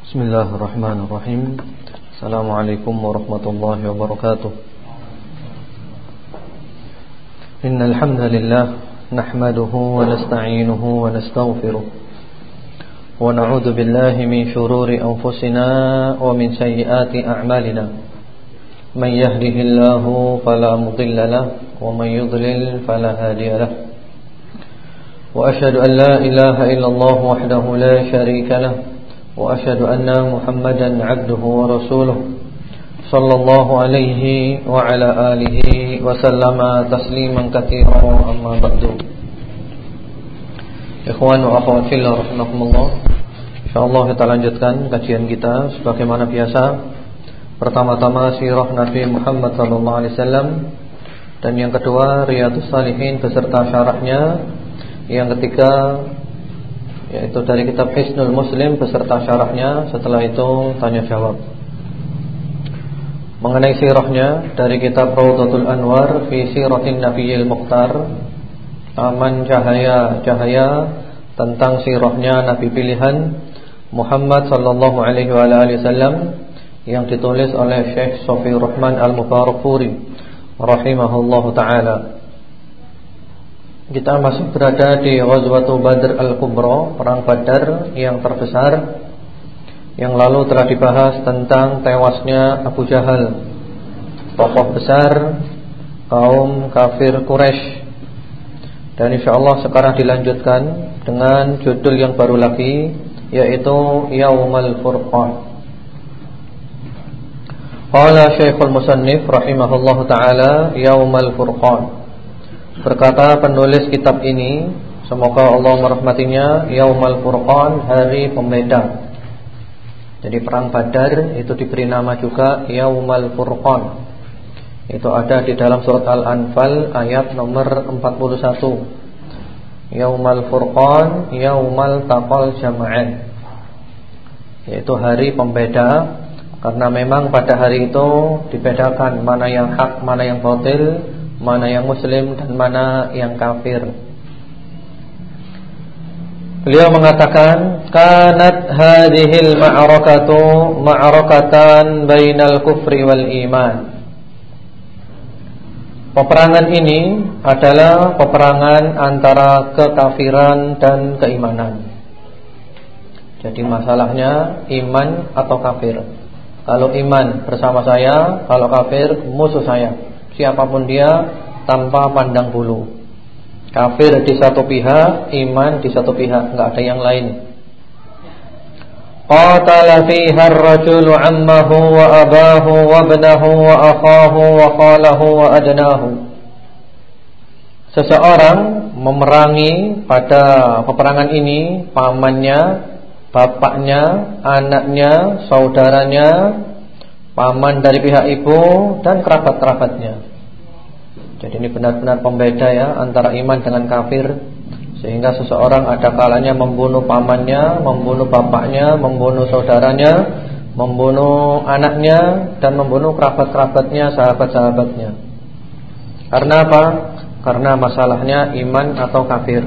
Bismillahirrahmanirrahim. Assalamualaikum warahmatullahi wabarakatuh. Innal hamdalillah nahmaduhu wa nasta'inuhu wa nastaghfiruh wa na'udzu billahi min shururi anfusina wa min sayyiati a'malina. Man yahdihillahu fala mudilla lahu wa man yudlil fala hadiya lahu. Wa asyhadu an la ilaha illallah wahdahu la syarika lahu wa asyhadu anna Muhammadan 'abduhu wa rasuluh sallallahu alaihi wa ala alihi wa sallama tasliman katsiran amma ba'du. Ikhwan wa akhwat fillah rahimakumullah. Insyaallah kita lanjutkan kajian kita sebagaimana biasa. Pertama-tama sirah Nabi Muhammad sallallahu alaihi wasallam, dan yang kedua Riyadhus Shalihin beserta syarahnya. Yang ketiga yaitu dari kitab Hisnul Muslim beserta syarahnya. Setelah itu tanya jawab mengenai sirahnya dari kitab Rawdatul Anwar fi Siratin Nabiyil Mukhtar, taman cahaya-cahaya tentang sirahnya Nabi pilihan Muhammad sallallahu alaihi wasallam, yang ditulis oleh Syekh Shafii Rahman Al-Mubarakfuri rahimahullahu taala. Kita masih berada di Ghazwatu Badr Al-Kubra, perang Badar yang terbesar. Yang lalu telah dibahas tentang tewasnya Abu Jahal, tokoh besar kaum kafir Quraisy. Dan insyaallah sekarang dilanjutkan dengan judul yang baru lagi, yaitu Yaumul Furqan. Qala Syekhul Musannif rahimahullahu taala, Yaumul Furqan. Berkata penulis kitab ini, semoga Allah merahmatinya, Yaumul Furqan, hari pembeda. Jadi perang Badar itu diberi nama juga Yaumul Furqan. Itu ada di dalam surat Al-Anfal ayat nomor 41. Yaumul Furqan, Yaumul Taqal Jama'an, yaitu hari pembeda. Karena memang pada hari itu dibedakan mana yang hak, mana yang batil, mana yang muslim dan mana yang kafir. Beliau mengatakan, kanat hadhil ma'arakatu ma'arakatan bainal kufri wal iman. Peperangan ini adalah peperangan antara kekafiran dan keimanan. Jadi masalahnya iman atau kafir. Kalau iman bersama saya, kalau kafir musuh saya, siapapun dia tanpa pandang bulu. Kafir di satu pihak, iman di satu pihak, enggak ada yang lain. Qatala fiha ar-rajulu ammahu wa abahu wa ibnahu wa akhahu wa khalahu wa adnahu. Seseorang memerangi pada peperangan ini pamannya, bapaknya, anaknya, saudaranya, paman dari pihak ibu dan kerabat-kerabatnya. Jadi ini benar-benar pembeda ya antara iman dengan kafir. Sehingga seseorang ada kalanya membunuh pamannya, membunuh bapaknya, membunuh saudaranya, membunuh anaknya, dan membunuh kerabat-kerabatnya, sahabat-sahabatnya. Karena apa? Karena masalahnya iman atau kafir.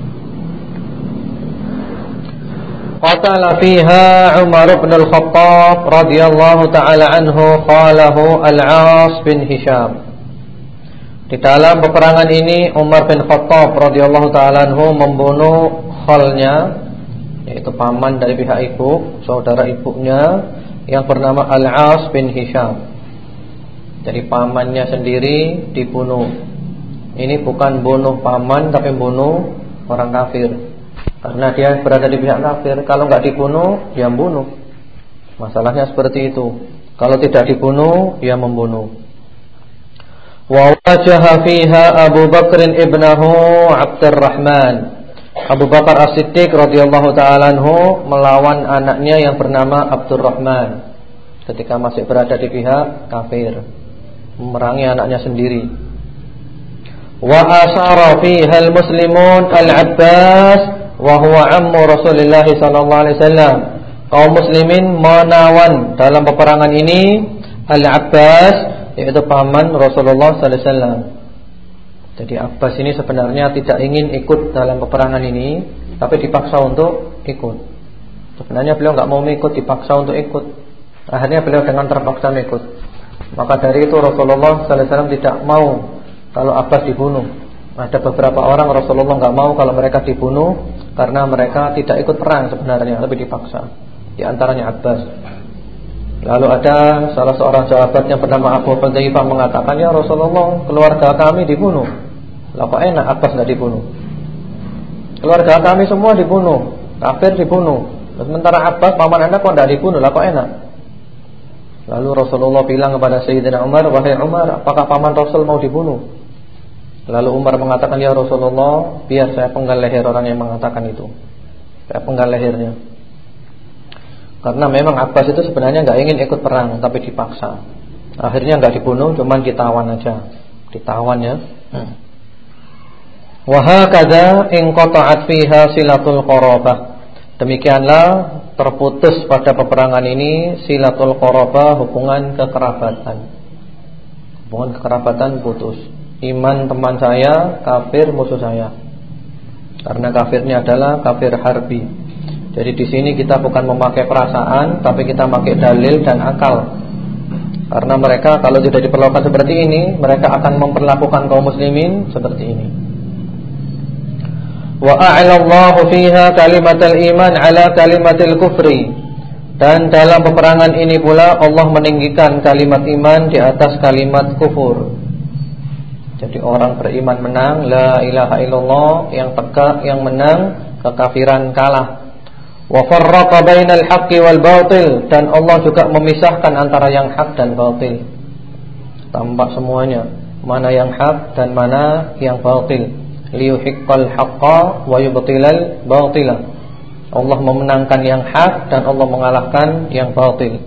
Qatala fiha Umar bin Al-Khattab radhiyallahu ta'ala anhu khalahu Al-As bin Hisham. Di dalam peperangan ini Umar bin Khattab radhiyallahu ta'ala anhu membunuh khalnya, yaitu paman dari pihak ibu, saudara ibunya, yang bernama Al-As bin Hisham. Jadi pamannya sendiri dibunuh. Ini bukan bunuh paman, tapi bunuh orang kafir. Karena dia berada di pihak kafir. Kalau enggak dibunuh, dia membunuh. Masalahnya seperti itu. Kalau tidak dibunuh, dia membunuh. Wa wajaha fiha Abu Bakr ibnahu Abdurrahman. Abu Bakar As-Siddiq radhiyallahu ta'ala anhu melawan anaknya yang bernama Abdurrahman ketika masih berada di pihak kafir, memerangi anaknya sendiri. Wa asara fiha al-muslimun Al-Abbas wa huwa ammu Rasulullah sallallahu alaihi wasallam. Kaum muslimin menawan dalam peperangan ini Al-Abbas, yaitu paman Rasulullah sallallahu alaihi wasallam. Jadi Abbas ini sebenarnya tidak ingin ikut dalam peperangan ini, tapi dipaksa untuk ikut. Sebenarnya beliau nggak mau ikut, dipaksa untuk ikut. Akhirnya beliau dengan terpaksa ikut. Maka dari itu Rasulullah sallallahu alaihi wasallam tidak mau kalau Abbas dibunuh. Ada beberapa orang Rasulullah nggak mau kalau mereka dibunuh karena mereka tidak ikut perang sebenarnya, lebih dipaksa. Di antaranya Abbas. Lalu ada salah seorang sahabat yang bernama Abu Hudzaifah mengatakan, "Ya Rasulullah, keluarga kami dibunuh." Lah kok enak Abbas enggak dibunuh? Keluarga kami semua dibunuh, kafir dibunuh. Sementara Abbas paman Anda kok enggak dibunuh? Lah kok enak? Lalu Rasulullah bilang kepada Sayyidina Umar, "Wahai Umar, apakah paman Rasul mau dibunuh?" Lalu Umar mengatakan, "Ya Rasulullah, biar saya penggal leher orang yang mengatakan itu. Saya penggal lehernya." Karena memang Abbas itu sebenarnya enggak ingin ikut perang, tapi dipaksa. Akhirnya enggak dibunuh, cuman ditawan aja. Ditawan ya. Wa hakadza in qata'at fiha silatul qarabah. Demikianlah terputus pada peperangan ini silatul qarabah, hubungan kekerabatan. Hubungan kekerabatan putus. Iman teman saya, kafir musuh saya. Karena kafirnya adalah kafir harbi. Jadi di sini kita bukan memakai perasaan, tapi kita memakai dalil dan akal. Karena mereka kalau tidak diperlakukan seperti ini, mereka akan memperlakukan kaum muslimin seperti ini. Wa a'lallahu fiha kalimatal iman ala kalimatil kufri. Dan dalam peperangan ini pula Allah meninggikan kalimat iman di atas kalimat kufur. Jadi orang beriman menang, la ilaha illallah, yang tegak, yang menang, kekafiran kalah. Wa farraqa bainal haqqi wal batil, dan Allah juga memisahkan antara yang hak dan batil. Tampak semuanya, mana yang hak dan mana yang batil. Liyuhiqqal haqqa wa yubtilal batila. Allah memenangkan yang hak dan Allah mengalahkan yang batil.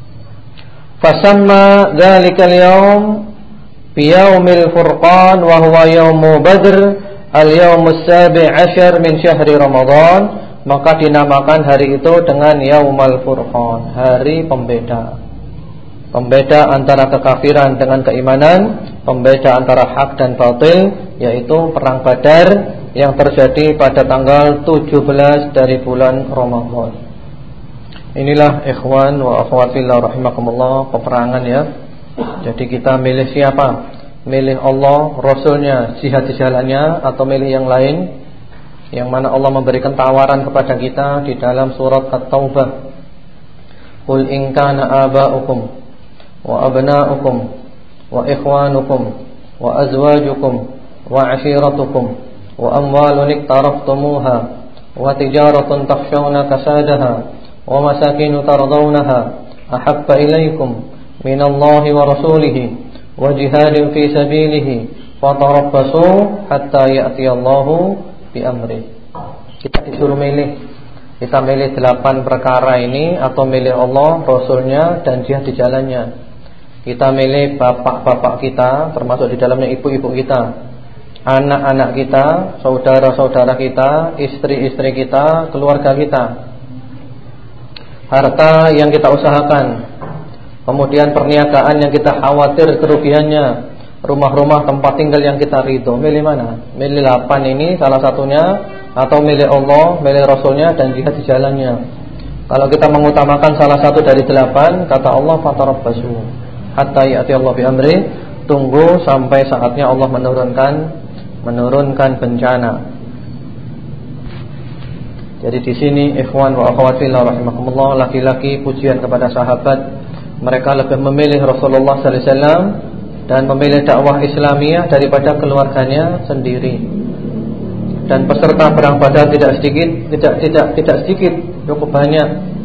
Fasamma dzalikal yaum biyaumil furqan wa huwa yaumu badr al-yaumus sabi' asyar min syahri Ramadan. Maka dinamakan hari itu dengan Yaumul Furqan, hari pembeda. Pembeda antara kekafiran dengan keimanan, pembeda antara hak dan batil, yaitu perang Badar yang terjadi pada tanggal 17 dari bulan Ramadan. Inilah ikhwan wa akhwat fillah rahimakumullah, peperangan ya. Jadi kita milih siapa? Milih Allah, Rasulnya, jihad di jalannya, atau milih yang lain? Yang mana Allah memberikan tawaran kepada kita di dalam surat At-Taubah. Qul in kana aba'ukum wa abna'ukum wa ikhwanukum wa azwajukum wa 'ashiratukum wa amwalun iqtaraftumuha wa tijaratun takhshawna kasadaha wa masakin tardawnaha ahabba ilaykum minallahi wa rasulihi wa jihadin fi sabilihi fatarabbasu hatta ya'tiyallahu bi amri. Kita disuruh milih. Kita milih 8 perkara ini, atau milih Allah, Rasulnya, dan jihad di jalannya. Kita milih bapak-bapak kita, termasuk di dalamnya ibu-ibu kita, anak-anak kita, saudara-saudara kita, istri-istri kita, keluarga kita, harta yang kita usahakan, kemudian perniagaan yang kita khawatir kerugiannya, rumah-rumah tempat tinggal yang kita ridho. Milih mana? Milih 8 ini salah satunya, atau milih Allah, milih Rasulnya, dan jihad di jalannya. Kalau kita mengutamakan salah satu dari 8, kata Allah, fatarabbasu hatta ya'ti Allah bi amri, tunggu sampai saatnya Allah menurunkan bencana. Jadi di sini ikhwan wa akhwat fillah rahimakumullah, laki-laki pujian kepada sahabat. Mereka lebih memilih Rasulullah sallallahu alaihi wasallam dan memilih dakwah Islamiyah daripada keluarganya sendiri. Dan peserta perang Badar tidak sedikit, cukup banyak,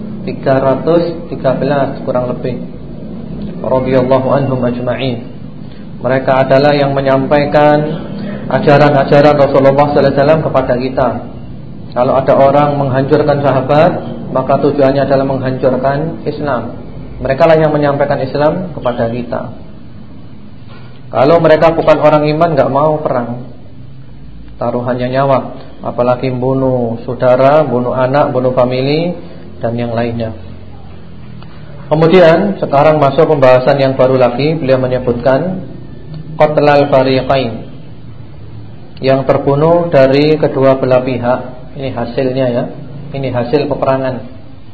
313 kurang lebih. Radhiyallahu anhum ajma'in. Mereka adalah yang menyampaikan ajaran-ajaran Rasulullah sallallahu alaihi wasallam kepada kita. Kalau ada orang menghancurkan sahabat, maka tujuannya adalah menghancurkan Islam. Mereka lah yang menyampaikan Islam kepada kita. Kalau mereka bukan orang iman, gak mau perang, taruhannya nyawa, apalagi bunuh saudara, bunuh anak, bunuh famili, dan yang lainnya. Kemudian sekarang masuk pembahasan yang baru lagi. Beliau menyebutkan qatlal fariqain, yang terbunuh dari kedua belah pihak. Ini hasilnya ya, ini hasil peperangan.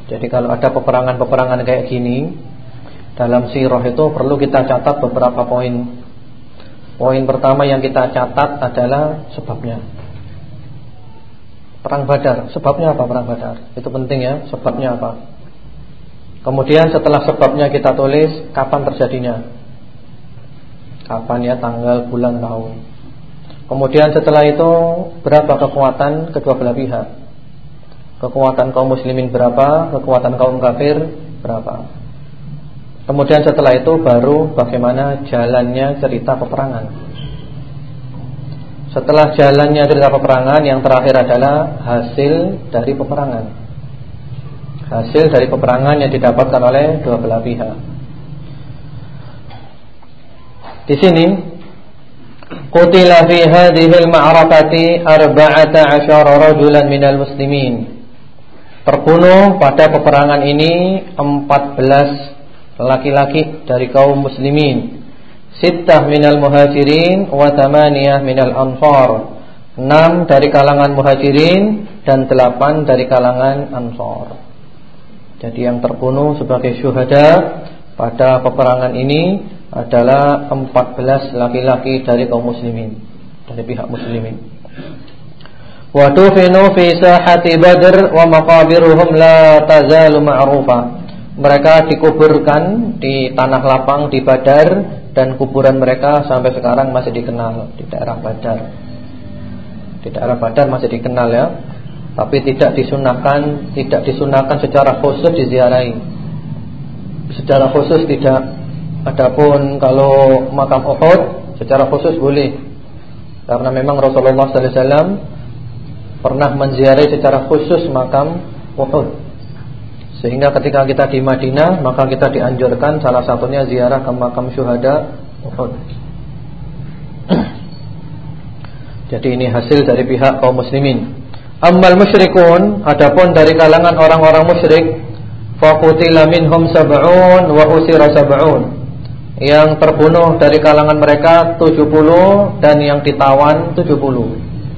Jadi kalau ada peperangan-peperangan kayak gini, dalam sirah itu perlu kita catat beberapa poin. Poin pertama yang kita catat adalah sebabnya. Perang Badar, sebabnya apa perang Badar? Itu penting ya, sebabnya apa? Kemudian setelah sebabnya kita tulis kapan terjadinya. Kapan ya, tanggal, bulan, tahun. Kemudian setelah itu berapa kekuatan kedua belah pihak. Kekuatan kaum muslimin berapa, kekuatan kaum kafir berapa. Kemudian setelah itu baru bagaimana jalannya cerita peperangan. Setelah jalannya cerita peperangan, yang terakhir adalah hasil dari peperangan. Hasil dari peperangan yang didapatkan oleh dua belah pihak. Di sini qutila fi hadhihi al-ma'rakati 14 rajulan minal muslimin. Terbunuh pada peperangan ini 14 laki-laki dari kaum muslimin. 6 minal muhajirin wa 8 minal ansar. 6 dari kalangan muhajirin dan 8 dari kalangan ansar. Jadi yang terbunuh sebagai syuhada pada peperangan ini adalah 14 laki-laki dari kaum muslimin, dari pihak muslimin. Wa tufinu fi sahati Badr wa maqabiruhum la tazalu ma'rufa. Mereka dikuburkan di tanah lapang di Badar, dan kuburan mereka sampai sekarang masih dikenal di daerah Badar. Di daerah Badar masih dikenal ya. Tapi tidak disunahkan secara khusus diziarahi. Secara khusus tidak. Adapun kalau makam Uhud secara khusus boleh. Karena memang Rasulullah sallallahu alaihi wasallam pernah menziarahi secara khusus makam Uhud. Sehingga ketika kita di Madinah, maka kita dianjurkan salah satunya ziarah ke makam syuhada Uhud. Jadi ini hasil dari pihak kaum muslimin. Ammal musyrikun, adapun dari kalangan orang-orang musyrik, faqutila minhum 70 wa usira 70. Yang terbunuh dari kalangan mereka 70 dan yang ditawan 70.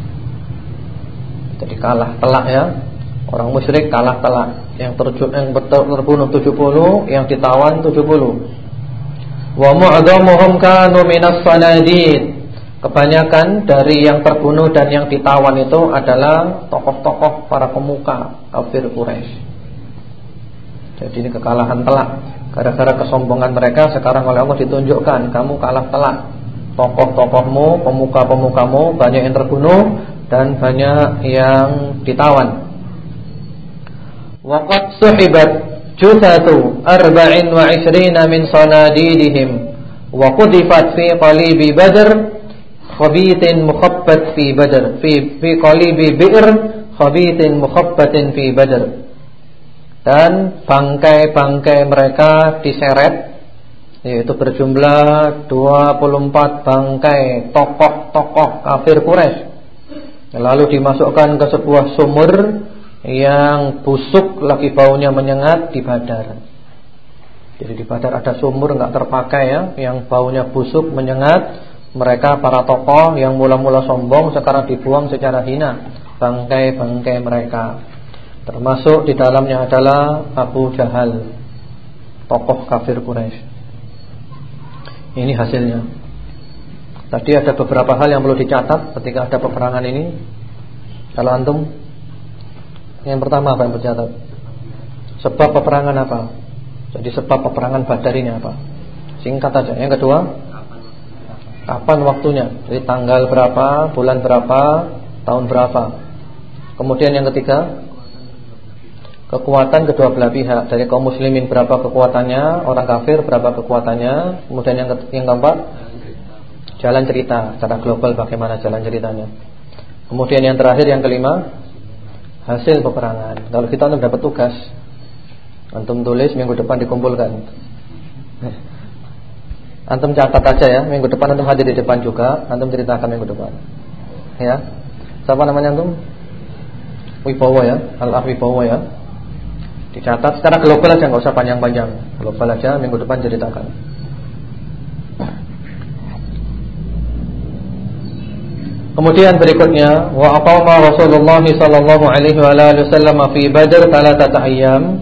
Jadi kalah telak ya. Orang musyrik kalah telak. Yang terbunuh 70, yang ditawan 70. Wa mu'dhamuhum kanu minas sanadid. Kebanyakan dari yang terbunuh dan yang ditawan itu adalah tokoh-tokoh para pemuka kafir Quraisy. Jadi ini kekalahan telak. Gara-gara kesombongan mereka, sekarang oleh Allah ditunjukkan kamu kalah telak. Tokoh-tokohmu, pemuka-pemukamu banyak yang terbunuh dan banyak yang ditawan. Waqad suhibat juthatu 24 min sanadidihim wa qudifat fi qalibi Badr khabitin mukhabbat fi Badr fi qalibi bi'r khabitin mukhabbatin fi Badr. Dan bangkai-bangkai mereka diseret, yaitu berjumlah 24 bangkai tokoh-tokoh kafir Quraisy, lalu dimasukkan ke sebuah sumur yang busuk lagi baunya menyengat di Badar. Jadi di Badar ada sumur enggak terpakai ya, yang baunya busuk menyengat. Mereka para tokoh yang mula-mula sombong sekarang dibuang secara hina bangkai-bangkai mereka. Termasuk di dalamnya adalah Abu Jahal, tokoh kafir Quraisy. Ini hasilnya. Tadi ada beberapa hal yang perlu dicatat ketika ada peperangan ini. Kalau antum, yang pertama apa yang dicatat? Sebab peperangan apa? Jadi sebab peperangan Badar ini apa? Singkat aja. Yang kedua, kapan waktunya? Jadi tanggal berapa, bulan berapa, tahun berapa. Kemudian yang ketiga, kekuatan kedua belah pihak. Dari kaum muslimin berapa kekuatannya, orang kafir berapa kekuatannya. Kemudian yang keempat, jalan cerita secara global bagaimana jalan ceritanya. Kemudian yang terakhir, yang kelima, hasil peperangan. Kalau kita dapat tugas, antum tulis minggu depan dikumpulkan. Antum catat aja ya, minggu depan antum hadir di depan juga, antum ceritakan minggu depan. Ya. Siapa namanya antum? Wibowo ya, Al-Akh Wibowo ya. Dicatat secara global aja, enggak usah panjang-panjang. Global aja, minggu depan ceritakan. Kemudian berikutnya, wa aqama Rasulullah sallallahu alaihi wa alihi wasallam fi Badr 3 ayyam.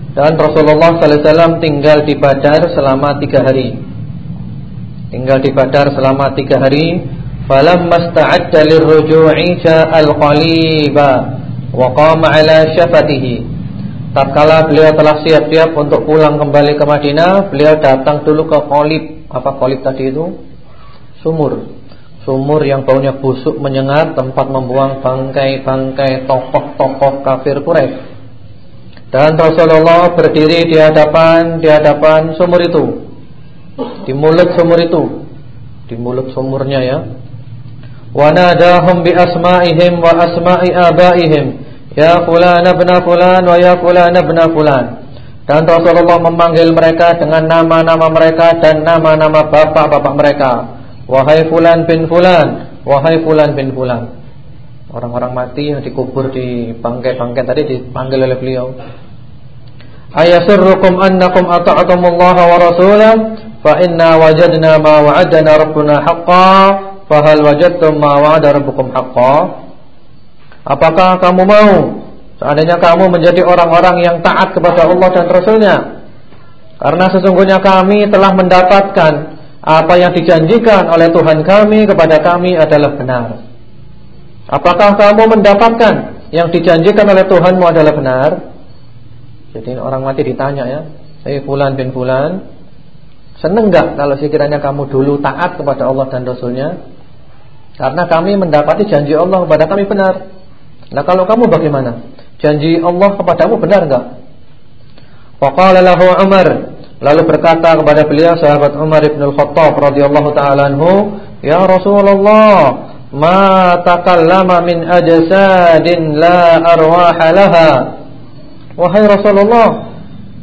Dan Rasulullah sallallahu alaihi wasallam tinggal di Badar selama 3 hari. Tinggal di Badar selama 3 hari. Falamma sta'adda lirruju'i ja'al qaliba wa qama 'ala syafatihi. Tatkala beliau telah siap-siap untuk pulang kembali ke Madinah, beliau datang dulu ke Qalib. Apa Qalib tadi itu? Sumur. Sumur yang baunya busuk menyengat, tempat membuang bangkai-bangkai tokoh-tokoh kafir Quraisy. Dan Rasulullah berdiri di hadapan sumur itu. Di mulut sumur itu. Di mulut sumurnya ya. Wa nadahum bi asma'ihim wa asma'i abaihim. Ya fulan ibn fulan wa ya fulan ibn fulan. Dan Rasulullah memanggil mereka dengan nama-nama mereka dan nama-nama bapak-bapak mereka. Wahai fulan bin fulan, wahai fulan bin fulan. Orang-orang mati yang dikubur di bangkai-bangkai tadi dipanggil oleh beliau. Ayasurrukum annakum ata'tumullaha wa rasulahu fa inna wajadna ma wa'adana rabbuna haqqan fa hal wajadtum ma wa'ada rabbukum haqqan. Apakah kamu mau seandainya kamu menjadi orang-orang yang taat kepada Allah dan Rasulnya? Karena sesungguhnya kami telah mendapatkan apa yang dijanjikan oleh Tuhan kami kepada kami adalah benar. Apakah kamu mendapatkan yang dijanjikan oleh Tuhanmu adalah benar? Jadi orang mati ditanya ya, fulan bin fulan, seneng enggak kalau sekiranya kamu dulu taat kepada Allah dan Rasulnya? Karena kami mendapati janji Allah kepada kami benar. Nah kalau kamu bagaimana? Janji Allah kepadamu benar enggak? Faqala lahu Umar, lalu berkata kepada beliau sahabat Umar ibn al-Khattab radhiyallahu ta'ala anhu, ya Rasulullah, ma takallama min ajsadin la arwaha laha. Wahai Rasulullah,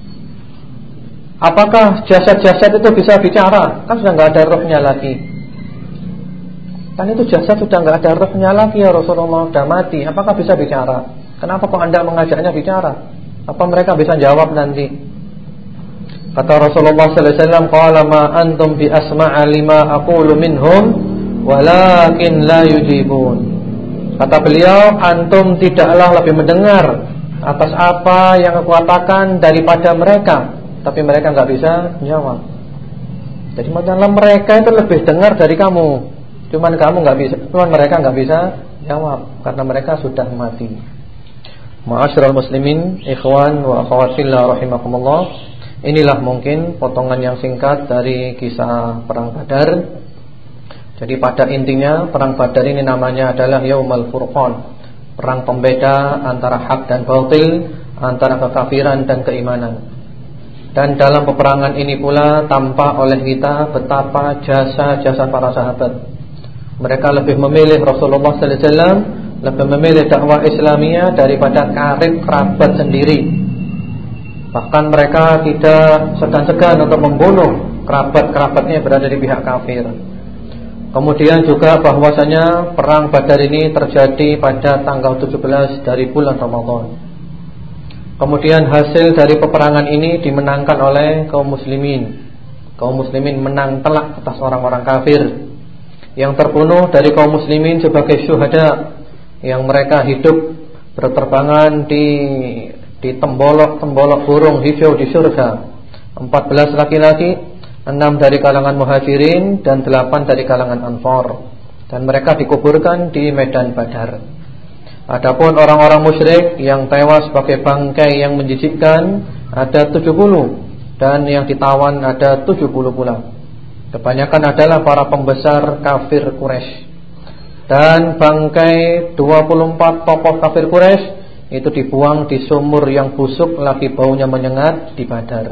apakah jasad-jasad itu bisa bicara? Kan sudah enggak ada rohnya lagi. Kan itu jasad sudah enggak ada rohnya lagi ya Rasulullah, sudah mati. Apakah bisa bicara? Kenapa kok Anda mengajaknya bicara? Apa mereka bisa jawab nanti? Kata Rasulullah sallallahu alaihi wasallam, qala ma antum bi asma'a lima aqulu minhum walakin la yujibun. Kata beliau, antum tidaklah lebih mendengar atas apa yang aku katakan daripada mereka, tapi mereka enggak bisa jawab. Jadi maksudnya mereka itu lebih dengar dari kamu. Cuman kamu enggak bisa, cuman mereka enggak bisa jawab karena mereka sudah mati. Ma'asyiral muslimin, ikhwan wa akhwat fillah rahimakumullah. Inilah mungkin potongan yang singkat dari kisah perang Badar. Jadi pada intinya perang Badar ini namanya adalah Yaumul Furqan, perang pembeda antara hak dan batil, antara kekafiran dan keimanan. Dan dalam peperangan ini pula tampak oleh kita betapa jasa-jasa para sahabat. Mereka lebih memilih Rasulullah sallallahu alaihi wasallam, lebih memilih dakwah Islamiyah daripada karib kerabat sendiri. Bahkan mereka tidak segan-segan untuk membunuh kerabat-kerabatnya yang berada di pihak kafir. Kemudian juga bahwasanya perang Badar ini terjadi pada tanggal 17 dari bulan Ramadan. Kemudian hasil dari peperangan ini dimenangkan oleh kaum muslimin. Kaum muslimin menang telak atas orang-orang kafir. Yang terbunuh dari kaum muslimin sebagai syuhada, yang mereka hidup berterbangan di tembolok-tembolok burung hijau di surga. 14 laki-laki, 6 dari kalangan muhajirin dan 8 dari kalangan ansar. Dan mereka dikuburkan di medan Badar. Adapun orang-orang musyrik yang tewas sebagai bangkai yang menjijikkan ada 70, dan yang ditawan ada 70 pula. Kebanyakan adalah para pembesar kafir Quraisy. Dan bangkai 24 tokoh kafir Quraisy itu dibuang di sumur yang busuk lagi baunya menyengat di Badar.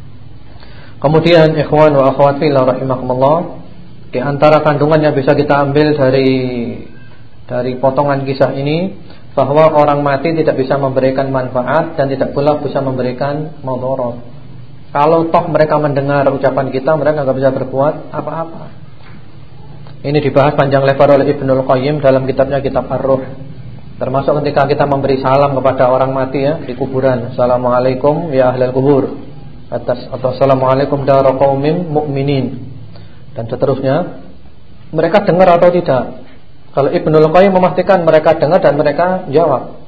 Kemudian ikhwan wa akhwat fillah rahimakumullah, di antara kandungan yang bisa kita ambil dari potongan kisah ini, bahwa orang mati tidak bisa memberikan manfaat dan tidak pula bisa memberikan mudarat. Kalau toh mereka mendengar ucapan kita, mereka enggak bisa berbuat apa-apa. Ini dibahas panjang lebar oleh Ibnul Qayyim dalam kitabnya Kitab Ar-Ruh. Termasuk ketika kita memberi salam kepada orang mati ya di kuburan, assalamualaikum ya ahlal kubur, atau assalamualaikum dara qaumin mu'minin, dan seterusnya. Mereka dengar atau tidak? Kalau Ibnul Qayyim memastikan mereka dengar dan mereka jawab.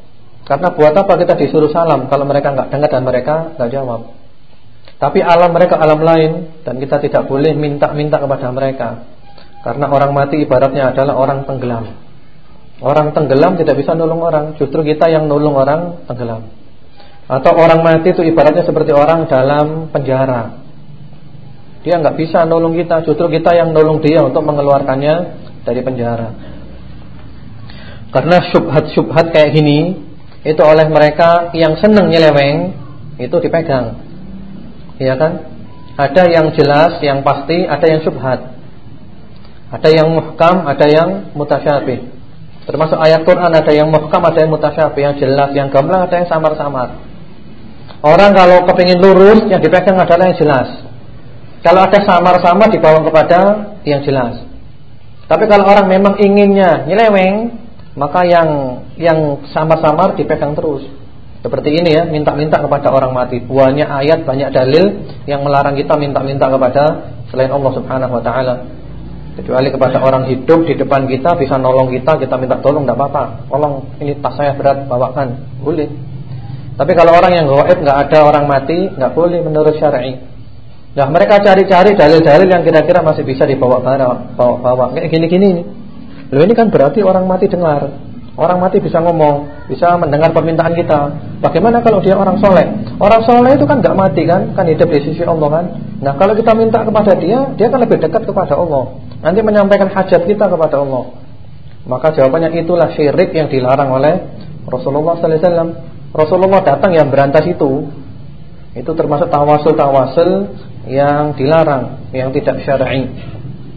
Karena buat apa kita disuruh salam kalau mereka enggak dengar dan mereka enggak jawab. Tapi alam mereka alam lain, dan kita tidak boleh minta-minta kepada mereka. Karena orang mati ibaratnya adalah orang tenggelam. Orang tenggelam tidak bisa nolong orang, justru kita yang nolong orang tenggelam. Atau orang mati itu ibaratnya seperti orang dalam penjara. Dia enggak bisa nolong kita, justru kita yang nolong dia untuk mengeluarkannya dari penjara. Karena syubhat-syubhat kayak gini itu oleh mereka yang senang nyeleweng itu dipegang. Iya kan? Ada yang jelas, yang pasti, ada yang syubhat. Ada yang muhkam, ada yang mutasyabih. Termasuk ayat Quran ada yang muhkam, ada yang mutasyabih, yang jelas, yang gamblang, ada yang samar-samar. Orang kalau kepingin lurus, yang dipegang adalah yang jelas. Kalau ada samar-samar dibawa kepada yang jelas. Tapi kalau orang memang inginnya nyeleweng, maka yang samar-samar dipegang terus. Seperti ini ya, minta-minta kepada orang mati. Banyak ayat, banyak dalil yang melarang kita minta-minta kepada selain Allah Subhanahu wa taala. Kecuali kepada orang hidup di depan kita, bisa nolong kita minta tolong, tidak apa-apa. Tolong, ini tas saya berat, bawakan. Boleh. Tapi kalau orang yang gaib, enggak ada orang mati, enggak boleh menurut syar'i. Nah, mereka cari-cari dalil-dalil yang kira-kira masih bisa dibawa bawa. Kayak gini-gini ini. Loh, ini kan berarti orang mati dengar. Orang mati bisa ngomong, bisa mendengar permintaan kita. Bagaimana kalau dia orang soleh? Orang soleh itu kan enggak mati kan hidup di sisi Allah kan. Nah, kalau kita minta kepada dia kan lebih dekat kepada Allah. Nanti menyampaikan hajat kita kepada Allah. Maka jawabannya itulah syirik yang dilarang oleh Rasulullah sallallahu alaihi wasallam. Rasulullah datang yang berantas itu termasuk tawasul yang dilarang, yang tidak syar'i.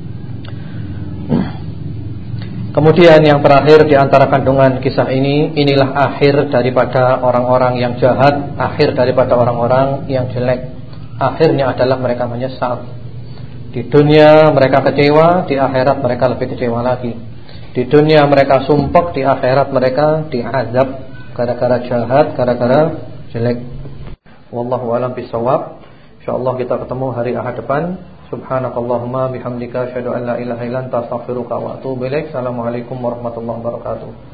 Kemudian yang terakhir di antara kandungan kisah ini, inilah akhir daripada orang-orang yang jahat, akhir daripada orang-orang yang jelek. Akhirnya adalah mereka menyesal. Di dunia mereka kecewa, di akhirat mereka lebih kecewa lagi. Di dunia mereka sumpek, di akhirat mereka diazab gara-gara jahat, gara-gara jelek. Wallahu a'lam bishawab. Insyaallah kita ketemu hari Ahad depan. Subhanakallahumma bihamdika asyhadu an la ilaha illa anta astaghfiruka wa atubu ilaik. Assalamualaikum warahmatullahi wabarakatuh.